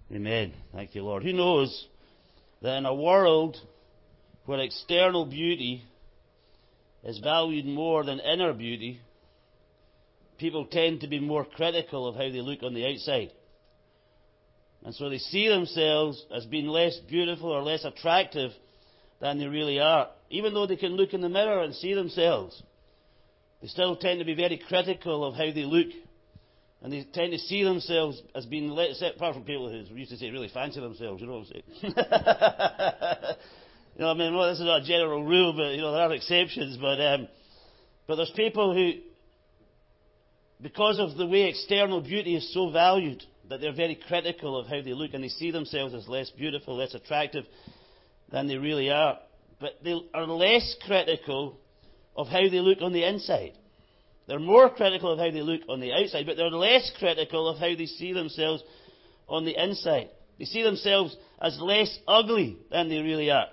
Amen. Thank you, Lord. Who knows that in a world where external beauty is valued more than inner beauty, people tend to be more critical of how they look on the outside. And so they see themselves as being less beautiful or less attractive than they really are. Even though they can look in the mirror and see themselves, they still tend to be very critical of how they look. And they tend to see themselves as being, apart from people who used to say really fancy themselves, you know what I'm saying? I mean, well, this is not a general rule, but, there are exceptions. But there's people who, because of the way external beauty is so valued, that they're very critical of how they look, and they see themselves as less beautiful, less attractive than they really are. But they are less critical of how they look on the inside. They're more critical of how they look on the outside, but they're less critical of how they see themselves on the inside. They see themselves as less ugly than they really are.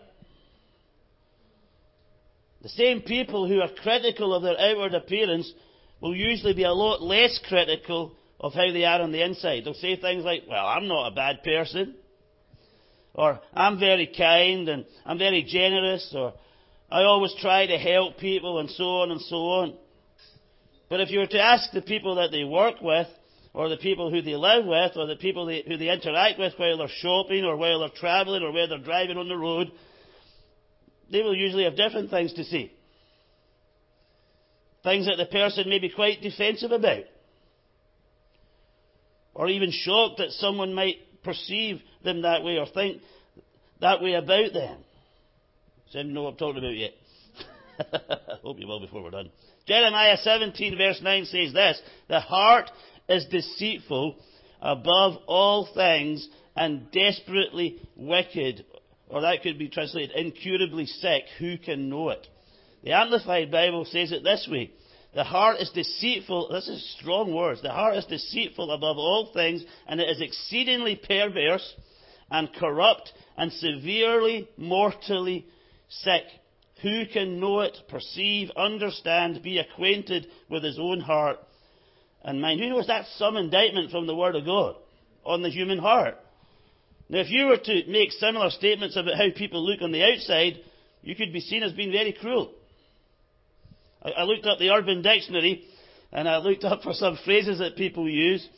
The same people who are critical of their outward appearance will usually be a lot less critical of how they are on the inside. They'll say things like, well, I'm not a bad person, or I'm very kind and I'm very generous, or I always try to help people, and so on and so on. But if you were to ask the people that they work with, or the people who they live with, or the people who they interact with while they're shopping, or while they're travelling, or while they're driving on the road, they will usually have different things to say. Things that the person may be quite defensive about, or even shocked that someone might perceive them that way or think that way about them. Does anyone know what I'm talking about yet? Hope you will before we're done. Jeremiah 17 verse 9 says this: the heart is deceitful above all things and desperately wicked. Or that could be translated incurably sick. Who can know it? The Amplified Bible says it this way: the heart is deceitful. This is strong words. The heart is deceitful above all things, and it is exceedingly perverse and corrupt and severely mortally sick. Who can know it, perceive, understand, be acquainted with his own heart and mind? Who knows that's some indictment from the Word of God on the human heart? Now, if you were to make similar statements about how people look on the outside, you could be seen as being very cruel. I looked up the Urban Dictionary, and I looked up for some phrases that people use.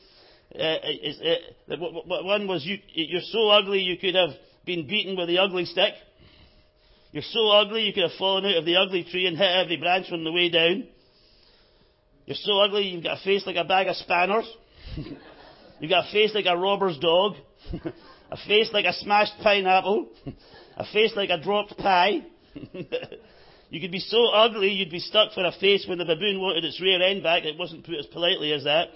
One was, you're so ugly you could have been beaten with the ugly stick. You're so ugly you could have fallen out of the ugly tree and hit every branch on the way down. You're so ugly you've got a face like a bag of spanners. You've got a face like a robber's dog. A face like a smashed pineapple. A face like a dropped pie. You could be so ugly you'd be stuck for a face when the baboon wanted its rear end back. It wasn't put as politely as that.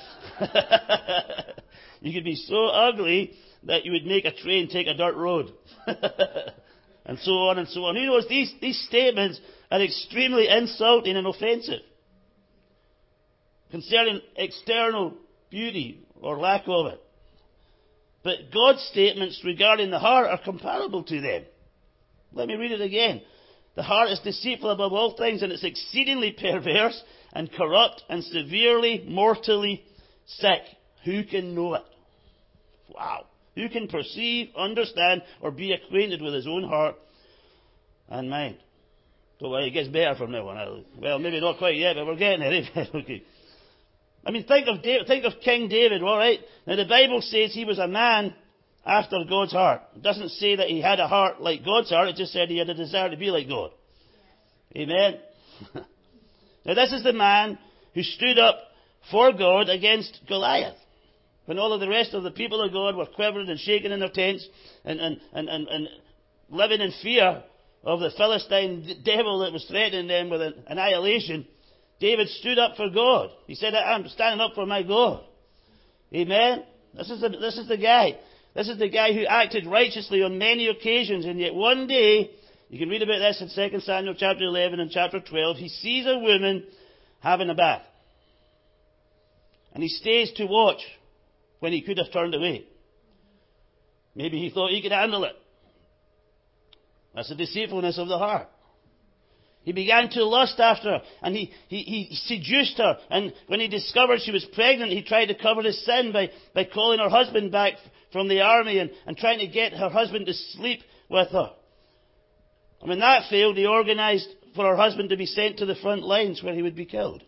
You could be so ugly that you would make a train take a dirt road. And so on and so on. Who knows, these statements are extremely insulting and offensive concerning external beauty or lack of it. But God's statements regarding the heart are comparable to them. Let me read it again. The heart is deceitful above all things, and it's exceedingly perverse and corrupt and severely mortally sick. Who can know it? Wow. Who can perceive, understand, or be acquainted with his own heart and mind? So well, it gets better from now on. Well, maybe not quite yet, but we're getting there. Okay. I mean, think of King David, all right? Now, the Bible says he was a man after God's heart. It doesn't say that he had a heart like God's heart. It just said he had a desire to be like God. Amen? Now, this is the man who stood up for God against Goliath, when all of the rest of the people of God were quivering and shaking in their tents and living in fear of the Philistine devil that was threatening them with annihilation. David stood up for God. He said, I'm standing up for my God. Amen? This is the guy. This is the guy who acted righteously on many occasions, and yet one day, you can read about this in 2 Samuel chapter 11 and chapter 12, he sees a woman having a bath. And he stays to watch when he could have turned away. Maybe he thought he could handle it. That's the deceitfulness of the heart. He began to lust after her, and he seduced her. And when he discovered she was pregnant, he tried to cover his sin by calling her husband back from the army and trying to get her husband to sleep with her. And when that failed, he organized for her husband to be sent to the front lines where he would be killed.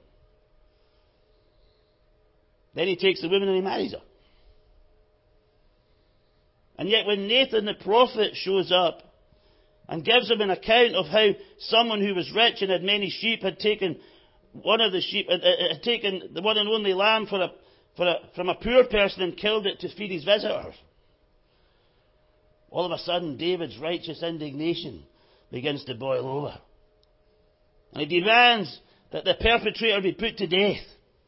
Then he takes the woman and he marries her. And yet when Nathan the prophet shows up and gives him an account of how someone who was rich and had many sheep had taken one of the sheep, had taken the one and only lamb from a poor person and killed it to feed his visitors, all of a sudden David's righteous indignation begins to boil over. And he demands that the perpetrator be put to death.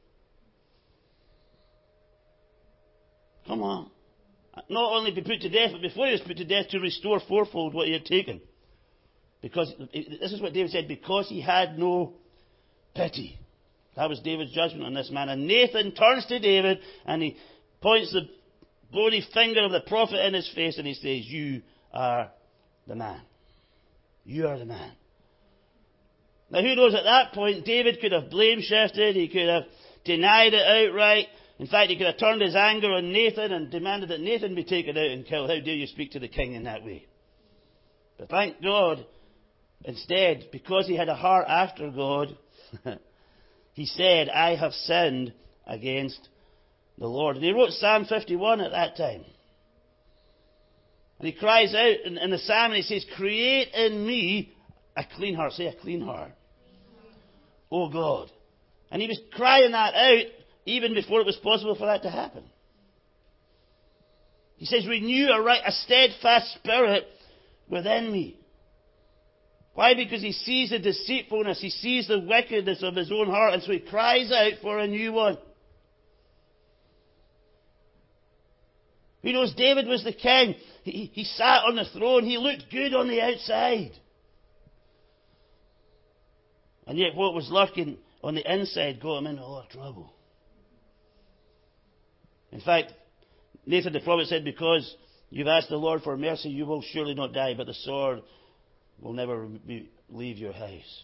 Come on. Not only be put to death, but before he was put to death, to restore fourfold what he had taken. Because, this is what David said, because he had no pity. That was David's judgment on this man. And Nathan turns to David and he points the bony finger of the prophet in his face and he says, you are the man. You are the man. Now who knows, at that point David could have blame shifted, he could have denied it outright. In fact, he could have turned his anger on Nathan and demanded that Nathan be taken out and killed. How dare you speak to the king in that way? But thank God, instead, because he had a heart after God, he said, I have sinned against the Lord. And he wrote Psalm 51 at that time. And he cries out in the psalm and he says, create in me a clean heart. Say, a clean heart. Oh God. And he was crying that out even before it was possible for that to happen. He says, renew a steadfast spirit within me. Why? Because he sees the deceitfulness, he sees the wickedness of his own heart, and so he cries out for a new one. He knows David was the king. He sat on the throne, he looked good on the outside. And yet what was lurking on the inside got him into a lot of trouble. In fact, Nathan the prophet said, because you've asked the Lord for mercy, you will surely not die, but the sword will never leave your house.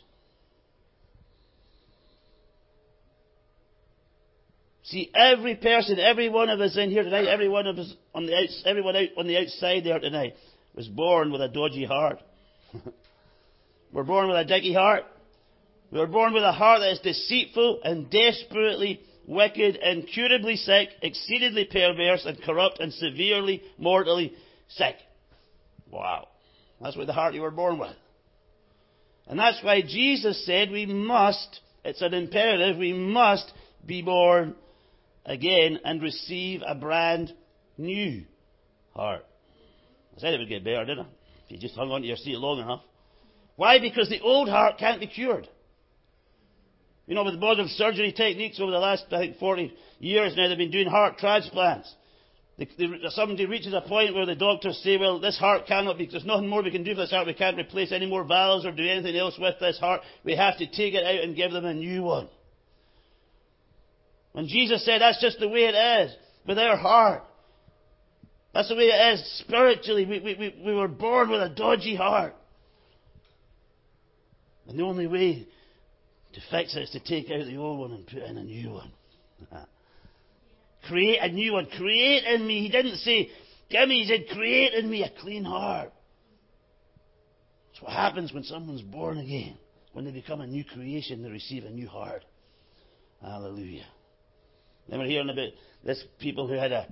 See, every person, every one of us in here tonight, everyone out on the outside there tonight, was born with a dodgy heart. We're born with a dicky heart. We were born with a heart that is deceitful and desperately wicked, incurably sick, exceedingly perverse and corrupt and severely, mortally sick. Wow. That's what the heart you were born with. And that's why Jesus said it's an imperative, we must be born again and receive a brand new heart. I said it would get better, didn't I? If you just hung on to your seat long enough. Why? Because the old heart can't be cured. You know, with modern surgery techniques over the last, 40 years now, they've been doing heart transplants. Somebody reaches a point where the doctors say, well, this heart cannot be, there's nothing more we can do for this heart. We can't replace any more valves or do anything else with this heart. We have to take it out and give them a new one. When Jesus said that's just the way it is with our heart. That's the way it is spiritually. We were born with a dodgy heart. And the only way to fix it is to take out the old one and put in a new one. Create a new one. Create in me. He didn't say, give me. He said, create in me a clean heart. That's what happens when someone's born again. When they become a new creation, they receive a new heart. Hallelujah. Then we're hearing about this people who had a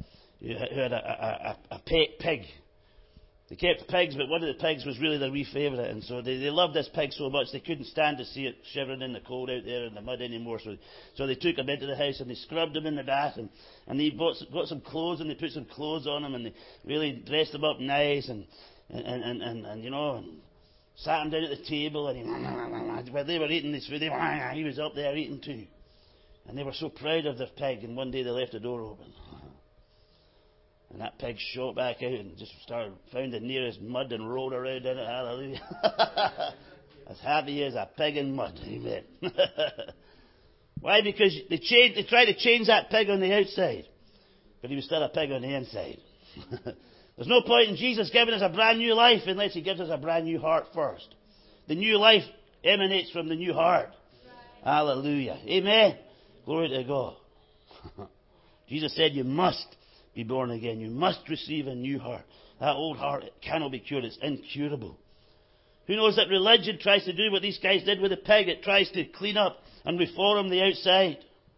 pet pig. They kept pigs, but one of the pigs was really their wee favourite, and so they loved this pig so much they couldn't stand to see it shivering in the cold out there in the mud anymore. So they took him into the house and they scrubbed him in the bath, and they got some clothes and they put some clothes on him and they really dressed him up nice and you know, and sat him down at the table and while they were eating this food, he was up there eating too. And they were so proud of their pig, and one day they left the door open. And that pig shot back out and just found the nearest mud and rolled around in it. Hallelujah. As happy as a pig in mud. Amen. Why? Because they tried to change that pig on the outside. But he was still a pig on the inside. There's no point in Jesus giving us a brand new life unless he gives us a brand new heart first. The new life emanates from the new heart. Hallelujah. Amen. Glory to God. Jesus said you must be born again. You must receive a new heart. That old heart, it cannot be cured. It's incurable. Who knows that religion tries to do what these guys did with the pig? It tries to clean up and reform the outside.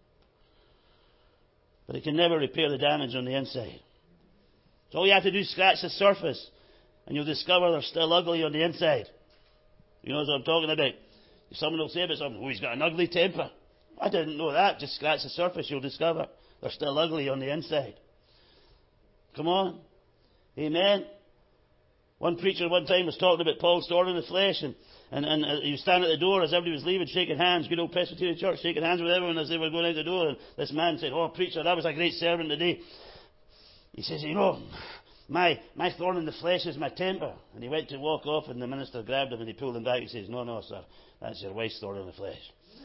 But it can never repair the damage on the inside. So all you have to do is scratch the surface, and you'll discover they're still ugly on the inside. You know what I'm talking about? Someone will say about something, oh, he's got an ugly temper. I didn't know that. Just scratch the surface, you'll discover they're still ugly on the inside. Come on. Amen. One preacher one time was talking about Paul's thorn in the flesh, and he was standing at the door as everybody was leaving, shaking hands, good old Presbyterian church, shaking hands with everyone as they were going out the door. And this man said, oh, preacher, that was a great sermon today. He says, you know, my thorn in the flesh is my temper. And he went to walk off, and the minister grabbed him and he pulled him back. He says, no, sir, that's your wife's thorn in the flesh.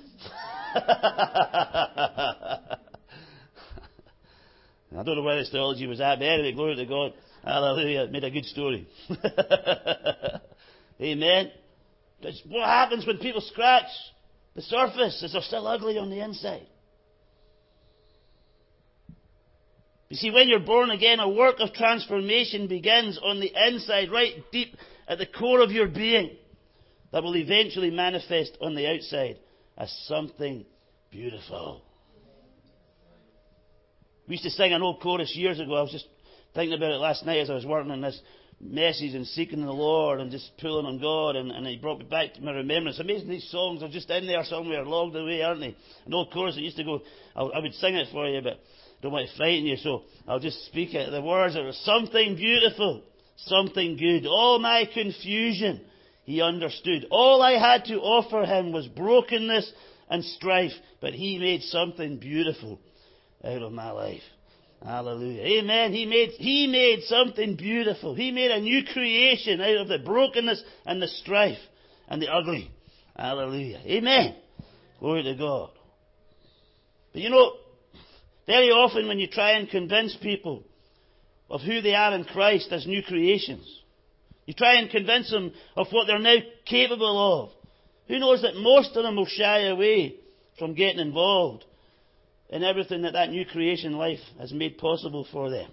I don't know where his theology was at, but anyway, glory to God. Hallelujah. It made a good story. Amen. That's what happens when people scratch the surface, is they're still ugly on the inside. You see, when you're born again, a work of transformation begins on the inside, right deep at the core of your being, that will eventually manifest on the outside as something beautiful. We used to sing an old chorus years ago. I was just thinking about it last night as I was working on this message and seeking the Lord and just pulling on God, and He brought me back to my remembrance. Amazing, these songs are just in there somewhere, logged away, aren't they? An old chorus that used to go, I would sing it for you, but I don't want to frighten you, so I'll just speak it. The words are something beautiful, something good. All my confusion He understood. All I had to offer Him was brokenness and strife, but He made something beautiful out of my life. Hallelujah. Amen. He made something beautiful. He made a new creation out of the brokenness and the strife and the ugly. Hallelujah. Amen. Glory to God. But you know, very often when you try and convince people of who they are in Christ as new creations, you try and convince them of what they're now capable of, who knows that most of them will shy away from getting involved in everything that new creation life has made possible for them.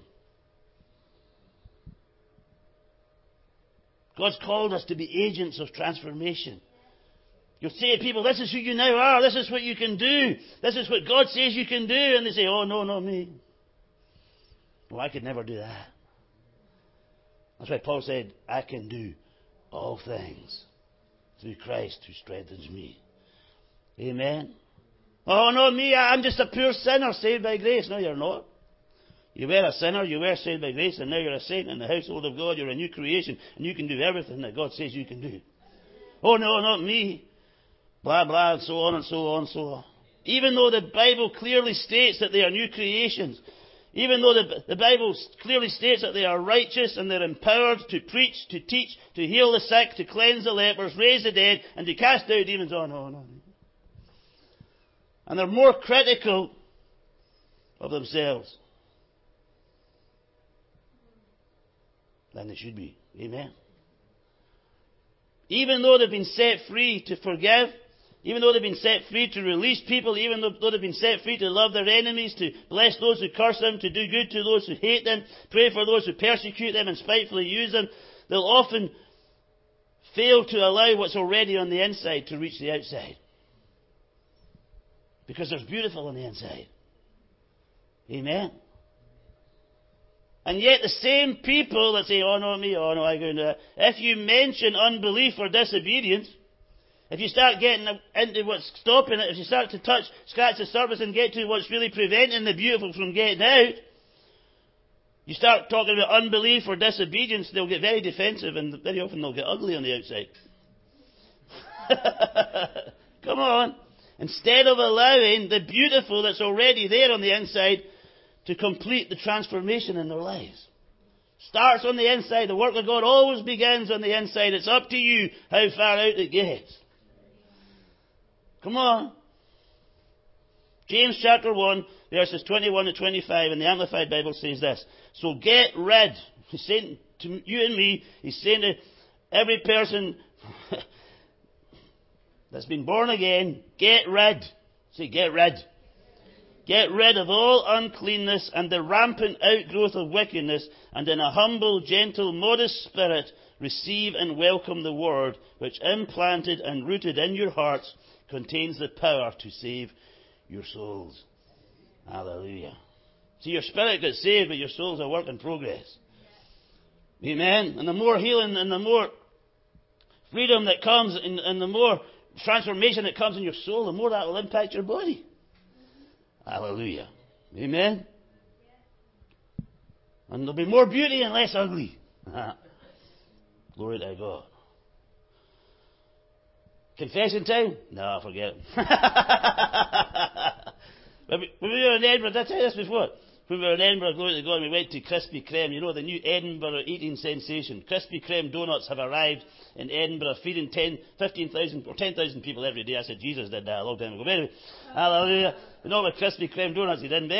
God's called us to be agents of transformation. You'll say to people, this is who you now are, this is what you can do, this is what God says you can do, and they say, oh no, not me. Well, I could never do that. That's why Paul said, I can do all things through Christ who strengthens me. Amen. Oh, not me, I'm just a poor sinner saved by grace. No, you're not. You were a sinner, you were saved by grace, and now you're a saint in the household of God. You're a new creation, and you can do everything that God says you can do. Oh, no, not me. Blah, blah, and so on, and so on, and so on. Even though the Bible clearly states that they are new creations, even though the Bible clearly states that they are righteous and they're empowered to preach, to teach, to heal the sick, to cleanse the lepers, raise the dead, and to cast out demons. Oh, no. And they're more critical of themselves than they should be. Amen. Even though they've been set free to forgive, even though they've been set free to release people, even though they've been set free to love their enemies, to bless those who curse them, to do good to those who hate them, pray for those who persecute them and spitefully use them, they'll often fail to allow what's already on the inside to reach the outside. Because there's beautiful on the inside. Amen. And yet the same people that say, oh no, me, oh no, I go into that. If you mention unbelief or disobedience, if you start getting into what's stopping it, if you start to scratch the surface and get to what's really preventing the beautiful from getting out, you start talking about unbelief or disobedience, they'll get very defensive and very often they'll get ugly on the outside. Come on. Instead of allowing the beautiful that's already there on the inside to complete the transformation in their lives. Starts on the inside. The work of God always begins on the inside. It's up to you how far out it gets. Come on. James chapter 1, verses 21 to 25 in the Amplified Bible says this. So get rid. He's saying to you and me, he's saying to every person that's been born again, get rid. Say, get rid. Get rid of all uncleanness and the rampant outgrowth of wickedness, and in a humble, gentle, modest spirit, receive and welcome the word, which implanted and rooted in your hearts contains the power to save your souls. Hallelujah. See, your spirit gets saved, but your soul's a work in progress. Amen. And the more healing and the more freedom that comes and the more transformation that comes in your soul, the more that will impact your body. Hallelujah. Amen. And there'll be more beauty and less ugly. Glory to God. Confession time? No, forget it. When we were in Edinburgh, did I tell you this before? When we were in Edinburgh, glory to God, we went to Krispy Kreme. You know, the new Edinburgh eating sensation. Krispy Kreme donuts have arrived in Edinburgh, feeding 15,000 or 10,000 people every day. I said, Jesus did that a long time ago. But anyway, hallelujah. You know, with Krispy Kreme donuts, he didn't.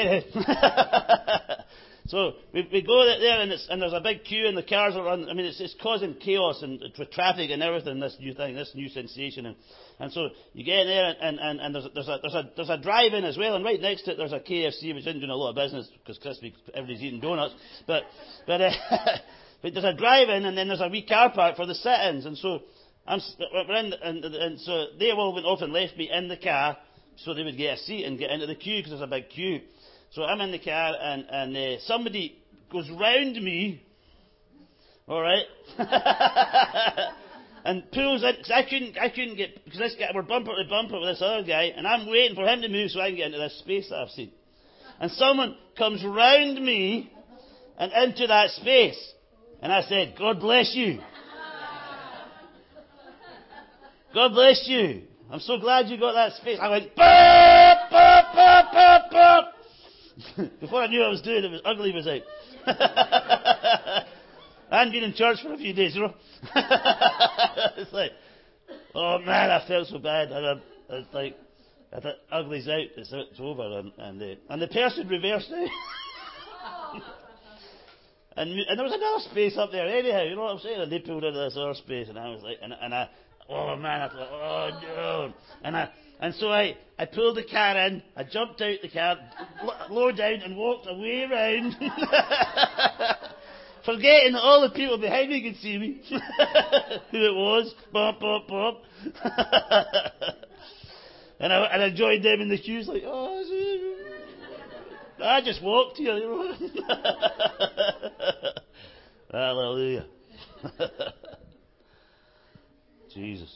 So we go there, and there's a big queue, and the cars are on. I mean, it's causing chaos and traffic and everything. This new thing, this new sensation, and so you get in there, and there's a drive-in as well, and right next to it there's a KFC, which isn't doing a lot of business because everybody's eating donuts, but there's a drive-in, and then there's a wee car park for the sit-ins, and so we're in, and so they all went off and left me in the car so they would get a seat and get into the queue because there's a big queue. So I'm in the car, and somebody goes round me, all right, and pulls in, because I couldn't get, because this guy, we're bumper to bumper with this other guy, and I'm waiting for him to move so I can get into this space that I've seen. And someone comes round me and into that space, and I said, God bless you. God bless you. I'm so glad you got that space. I went, bop, bop, bop, bop, bop. Before I knew what I was doing, it was ugly was out. I hadn't been in church for a few days, you know. It's like, oh man, I felt so bad. It's like, I thought, ugly's out, it's over. And the person reversed it. and there was another space up there anyhow, you know what I'm saying? And they pulled into this other space, and I was like, oh man, I thought, oh no. And so I pulled the car in, I jumped out the car, lowered down and walked away round, forgetting that all the people behind me could see me, who it was, bop, bop, bop. and I joined them in the queues like, I just walked here, you know. Hallelujah. Jesus.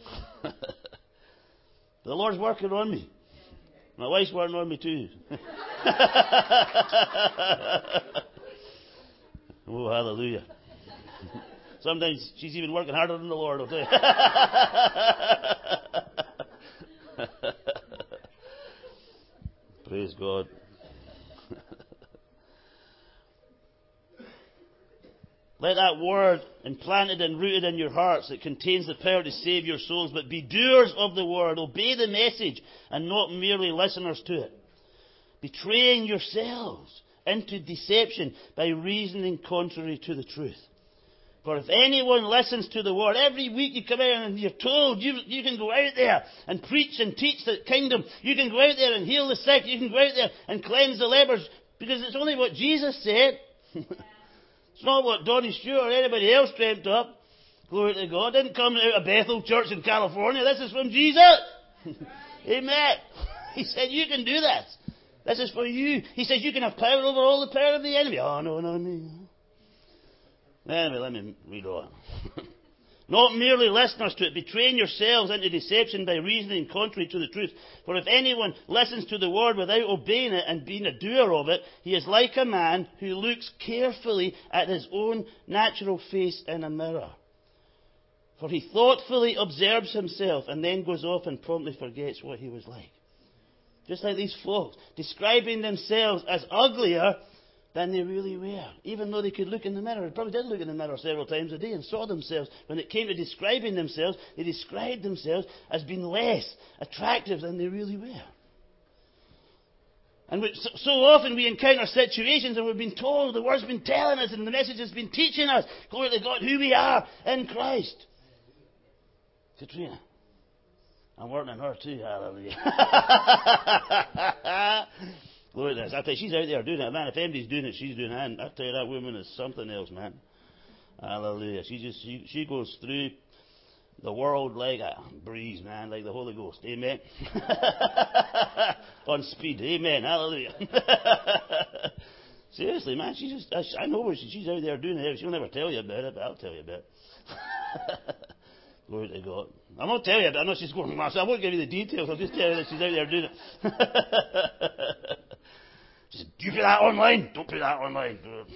The Lord's working on me. My wife's working on me too. Oh, hallelujah. Sometimes she's even working harder than the Lord, I'll tell you. Praise God. Let that word implanted and rooted in your hearts that contains the power to save your souls, but be doers of the word. Obey the message and not merely listeners to it. Betraying yourselves into deception by reasoning contrary to the truth. For if anyone listens to the word, every week you come out and you're told you can go out there and preach and teach the kingdom. You can go out there and heal the sick. You can go out there and cleanse the lepers, because it's only what Jesus said. It's not what Donnie Stewart or anybody else dreamt up. Glory to God. It didn't come out of Bethel Church in California. This is from Jesus. Amen. He said, you can do this. This is for you. He says, you can have power over all the power of the enemy. Oh, no, not me. Anyway, let me read on. Not merely listeners to it, betraying yourselves into deception by reasoning contrary to the truth. For if anyone listens to the word without obeying it and being a doer of it, he is like a man who looks carefully at his own natural face in a mirror. For he thoughtfully observes himself and then goes off and promptly forgets what he was like. Just like these folks, describing themselves as uglier than they really were. Even though they could look in the mirror. They probably did look in the mirror several times a day and saw themselves. When it came to describing themselves, they described themselves as being less attractive than they really were. And so often we encounter situations and we've been told, the Word's been telling us and the message has been teaching us, glory to God, who we are in Christ. Katrina, I'm working on her too, hallelujah. Glory to this. I tell you, she's out there doing it, man. If anybody's doing it, she's doing it. And I tell you, that woman is something else, man. Hallelujah. She goes through the world like a breeze, man, like the Holy Ghost. Amen. On speed. Amen. Hallelujah. Seriously, man, I know where she's out there doing it. She'll never tell you about it, but I'll tell you about it. Glory to God. I won't tell you, but I know she's going, so I won't give you the details. I'll just tell you that she's out there doing it. Just, do you put that online? Don't put that online.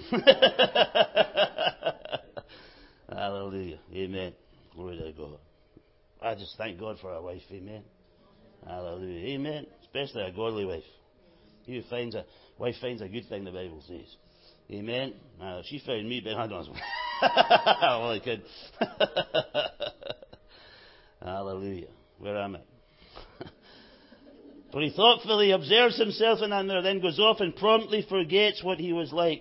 Hallelujah. Amen. Glory to God. I just thank God for a wife. Amen. Hallelujah. Amen. Especially a godly wife. Wife finds a good thing, the Bible says. Amen. She found me, but I don't know. Well, I could. Hallelujah. Where am I? For he thoughtfully observes himself in that mirror, then goes off and promptly forgets what he was like.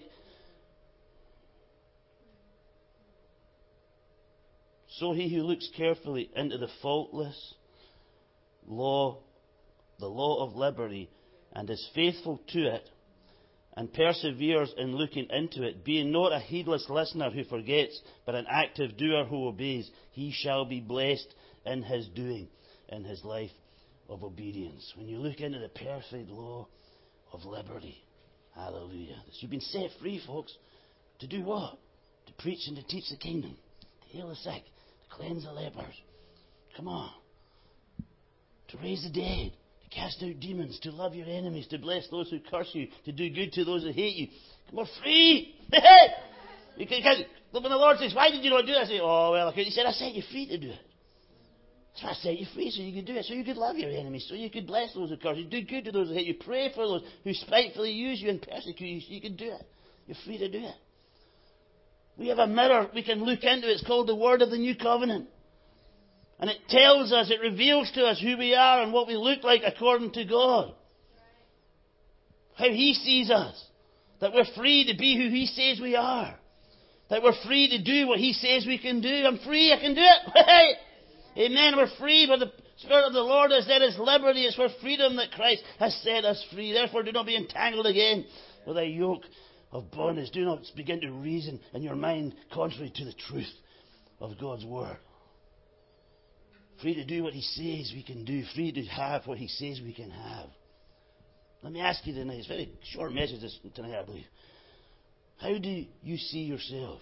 So he who looks carefully into the faultless law, the law of liberty, and is faithful to it, and perseveres in looking into it, being not a heedless listener who forgets, but an active doer who obeys, he shall be blessed in his doing, in his life of obedience. When you look into the perfect law of liberty, hallelujah. You've been set free, folks, to do what? To preach and to teach the kingdom, to heal the sick, to cleanse the lepers. Come on. To raise the dead, to cast out demons, to love your enemies, to bless those who curse you, to do good to those who hate you. We're free. Because when the Lord says, why did you not do that? I say, oh, well, he said, I set you free to do it. So I set you free so you could do it, so you could love your enemies, so you could bless those who curse you, do good to those who hate you, pray for those who spitefully use you and persecute you, so you can do it. You're free to do it. We have a mirror we can look into. It's called the Word of the New Covenant. And it tells us, it reveals to us who we are and what we look like according to God. How He sees us. That we're free to be who He says we are. That we're free to do what He says we can do. I'm free, I can do it. Amen. We're free by the Spirit of the Lord as there is liberty. It's for freedom that Christ has set us free. Therefore, do not be entangled again with a yoke of bondage. Do not begin to reason in your mind contrary to the truth of God's Word. Free to do what He says we can do. Free to have what He says we can have. Let me ask you tonight. It's a very short message tonight, I believe. How do you see yourself?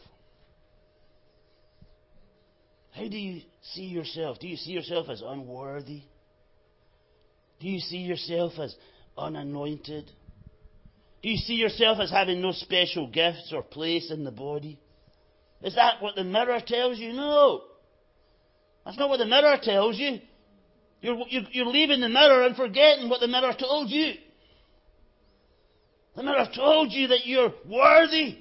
How do you see yourself? Do you see yourself as unworthy? Do you see yourself as unanointed? Do you see yourself as having no special gifts or place in the body? Is that what the mirror tells you? No. That's not what the mirror tells you. You're leaving the mirror and forgetting what the mirror told you. The mirror told you that you're worthy.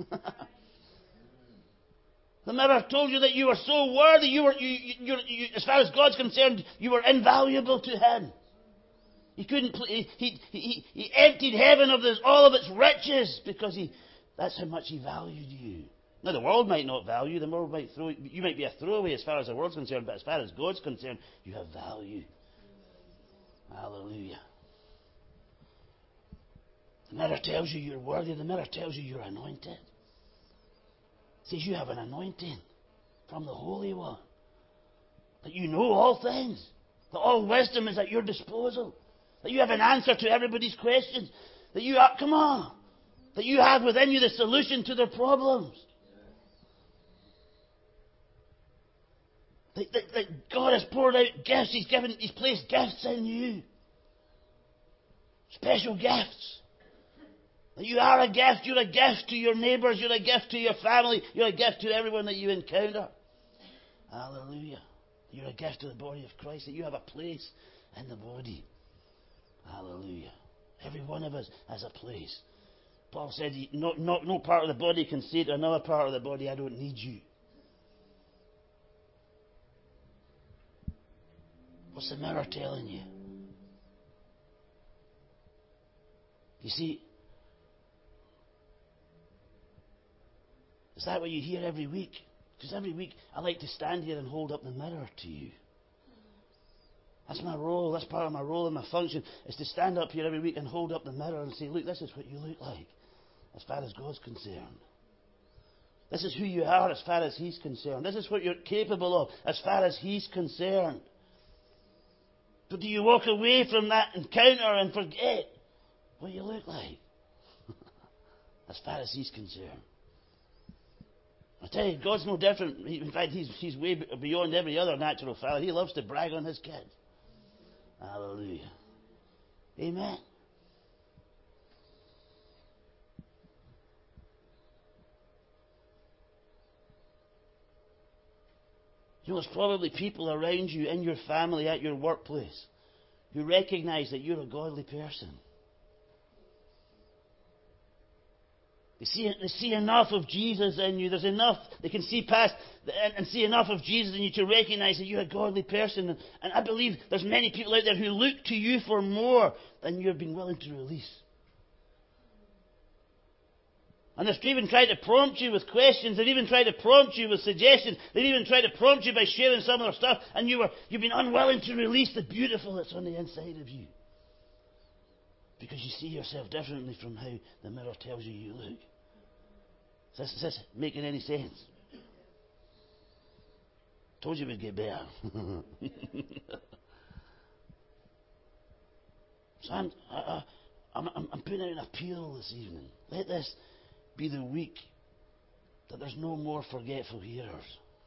The mirror told you that you were so worthy. You, as far as God's concerned, you were invaluable to Him. He couldn't. He emptied heaven of all of its riches because that's how much He valued you. Now the world might not value. The world might you might be a throwaway as far as the world's concerned, but as far as God's concerned, you have value. Hallelujah. The mirror tells you you're worthy. The mirror tells you you're anointed. It says you have an anointing from the Holy One. That you know all things. That all wisdom is at your disposal. That you have an answer to everybody's questions. That you have, come on. That you have within you the solution to their problems. That God has poured out gifts. He's placed gifts in you. Special gifts. That you are a gift. You're a gift to your neighbours. You're a gift to your family. You're a gift to everyone that you encounter. Hallelujah. You're a gift to the body of Christ. That you have a place in the body. Hallelujah. Every one of us has a place. Paul said, no part of the body can say to another part of the body, I don't need you. What's the mirror telling you? You see, is that what you hear every week? Because every week I like to stand here and hold up the mirror to you. That's my role. That's part of my role and my function, is to stand up here every week and hold up the mirror and say, look, this is what you look like as far as God's concerned. This is who you are as far as He's concerned. This is what you're capable of as far as He's concerned. But do you walk away from that encounter and forget what you look like as far as He's concerned? I tell you, God's no different. In fact, He's way beyond every other natural father. He loves to brag on His kids. Hallelujah. Amen. You know, there's probably people around you, in your family, at your workplace, who recognize that you're a godly person. They see enough of Jesus in you. There's enough. They can see past and see enough of Jesus in you to recognize that you're a godly person. And I believe there's many people out there who look to you for more than you've been willing to release. And they've even tried to prompt you with questions. They've even tried to prompt you with suggestions. They've even tried to prompt you by sharing some of their stuff. And you've been unwilling to release the beautiful that's on the inside of you. Because you see yourself differently from how the mirror tells you you look. Is this making any sense? Told you we'd get better. So I'm putting out an appeal this evening. Let this be the week that there's no more forgetful hearers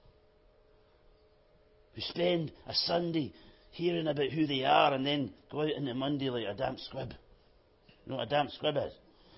who spend a Sunday hearing about who they are and then go out on the Monday like a damp squib. You know what a damp squib is?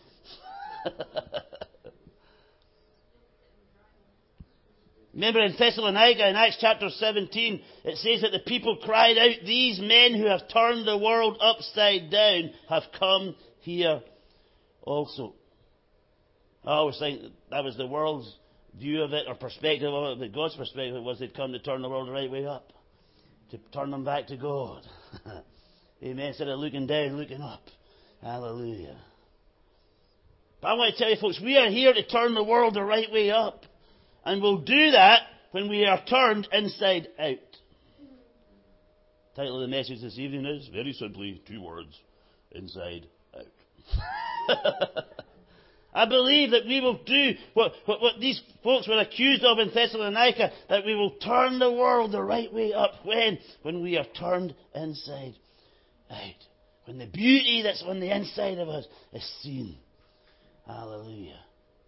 Remember in Thessalonica, in Acts chapter 17, it says that the people cried out, these men who have turned the world upside down have come here also. I always think that was the world's view of it or perspective of it, but God's perspective was they'd come to turn the world the right way up, to turn them back to God. Amen. Instead of looking down, looking up. Hallelujah. But I want to tell you folks, we are here to turn the world the right way up. And we'll do that when we are turned inside out. The title of the message this evening is, very simply, 2 words, inside out. I believe that we will do what these folks were accused of in Thessalonica, that we will turn the world the right way up. When we are turned inside out. When the beauty that's on the inside of us is seen. Hallelujah.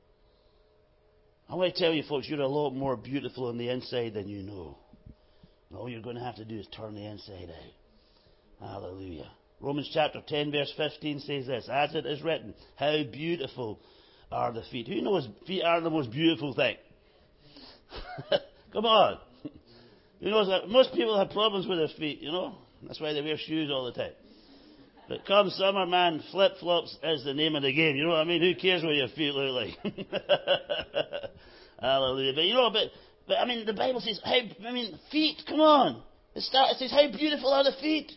I want to tell you, folks, you're a lot more beautiful on the inside than you know. And all you're going to have to do is turn the inside out. Hallelujah. Romans chapter 10, verse 15 says this, as it is written, how beautiful are the feet. Who knows feet are the most beautiful thing? Come on. You know, most people have problems with their feet, you know. That's why they wear shoes all the time. But come summer, man, flip-flops is the name of the game. You know what I mean? Who cares what your feet look like? Hallelujah. But you know, but I mean, the Bible says, feet, come on. It says, how beautiful are the feet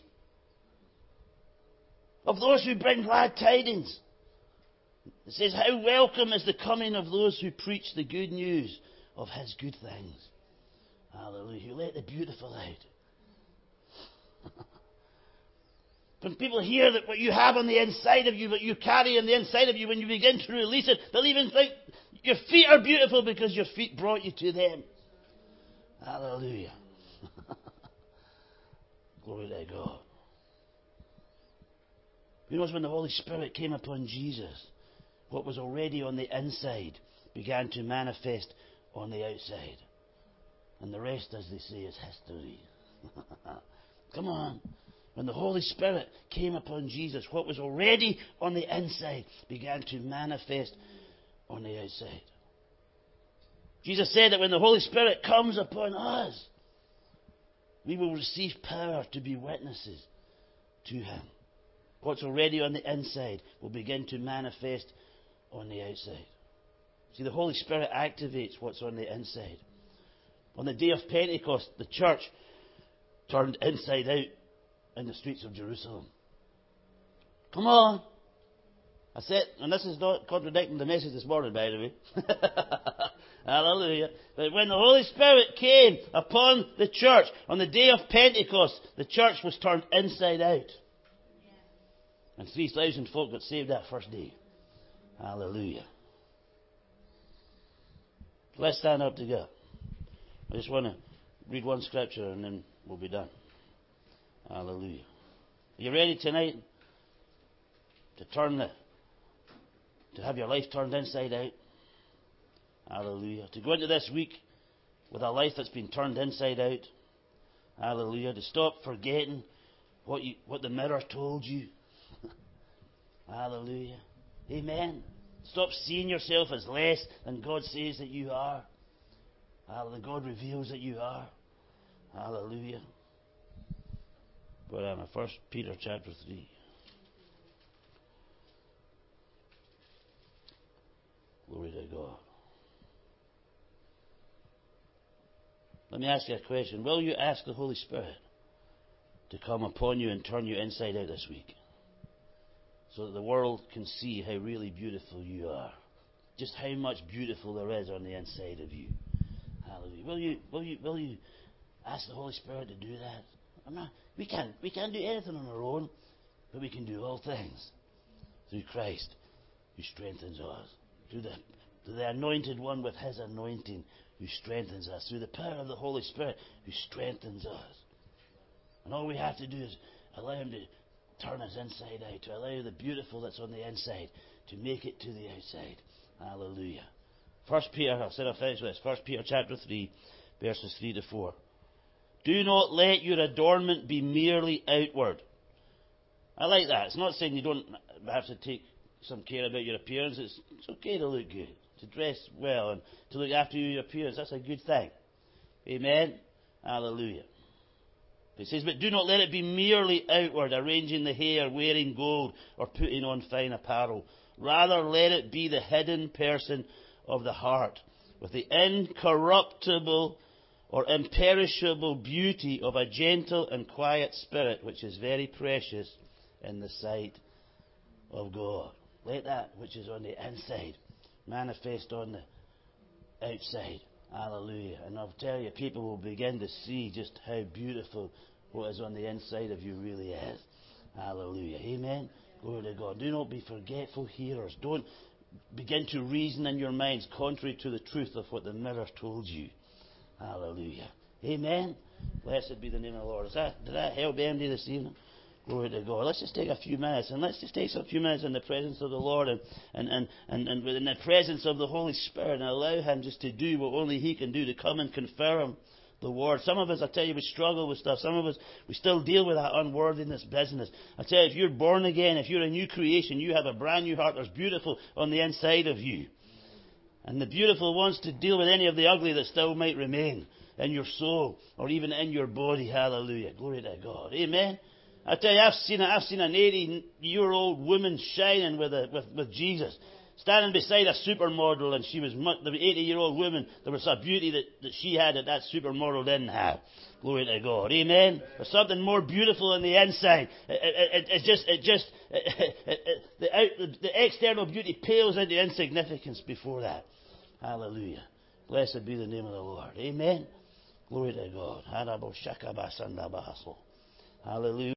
of those who bring glad tidings. It says, how welcome is the coming of those who preach the good news of His good things. Hallelujah. You let the beautiful out. When people hear that what you have on the inside of you, what you carry on the inside of you, when you begin to release it, they'll even think your feet are beautiful because your feet brought you to them. Hallelujah. Glory to God. You know, when the Holy Spirit came upon Jesus, what was already on the inside began to manifest on the outside. And the rest, as they say, is history. Come on. When the Holy Spirit came upon Jesus, what was already on the inside began to manifest on the outside. Jesus said that when the Holy Spirit comes upon us, we will receive power to be witnesses to Him. What's already on the inside will begin to manifest on the outside. See, the Holy Spirit activates what's on the inside. On the day of Pentecost, the church turned inside out in the streets of Jerusalem. Come on. I said, and this is not contradicting the message this morning, by the way. Hallelujah. But when the Holy Spirit came upon the church on the day of Pentecost, the church was turned inside out. And 3,000 folk got saved that first day. Hallelujah. Let's stand up together. I just want to read one scripture and then we'll be done. Hallelujah. Are you ready tonight to have your life turned inside out? Hallelujah. To go into this week with a life that's been turned inside out. Hallelujah. To stop forgetting what the mirror told you. Hallelujah. Amen. Stop seeing yourself as less than God says that you are. Hallelujah. God reveals that you are. Hallelujah. But I'm 1 Peter chapter 3. Glory to God. Let me ask you a question. Will you ask the Holy Spirit to come upon you and turn you inside out this week? So that the world can see how really beautiful you are. Just how much beautiful there is on the inside of you. Hallelujah. Will you ask the Holy Spirit to do that? We can't do anything on our own, but we can do all things through Christ who strengthens us. Through the anointed one with his anointing who strengthens us. Through the power of the Holy Spirit who strengthens us. And all we have to do is allow him to turn us inside out, to allow the beautiful that's on the inside to make it to the outside. Hallelujah. 1 Peter, I've said I'll finish with this. 1 Peter chapter 3, verses 3 to 4. Do not let your adornment be merely outward. I like that. It's not saying you don't have to take some care about your appearance. It's okay to look good, to dress well, and to look after your appearance. That's a good thing. Amen? Hallelujah. It says, but do not let it be merely outward, arranging the hair, wearing gold, or putting on fine apparel. Rather, let it be the hidden person of the heart, with the incorruptible or imperishable beauty of a gentle and quiet spirit, which is very precious in the sight of God. Let that which is on the inside manifest on the outside. Hallelujah. And I'll tell you, people will begin to see just how beautiful what is on the inside of you really is. Hallelujah. Amen. Glory to God. Do not be forgetful hearers. Don't begin to reason in your minds contrary to the truth of what the mirror told you. Hallelujah. Amen. Blessed be the name of the Lord. Did that help anybody this evening? Glory to God. Let's just take a few minutes, and let's just take a few minutes in the presence of the Lord and in the presence of the Holy Spirit, and allow him just to do what only he can do, to come and confirm the word. Some of us, I tell you, we struggle with stuff. Some of us, we still deal with that unworthiness business. I tell you, if you're born again, if you're a new creation, you have a brand new heart. There's beautiful on the inside of you. And the beautiful wants to deal with any of the ugly that still might remain in your soul or even in your body. Hallelujah. Glory to God. Amen. I tell you, I've seen an 80-year-old woman shining with Jesus, standing beside a supermodel, and the 80-year-old woman, there was a beauty that she had that supermodel didn't have. Glory to God. Amen. There's something more beautiful on the inside. The external beauty pales into insignificance before that. Hallelujah. Blessed be the name of the Lord. Amen. Glory to God. Hallelujah.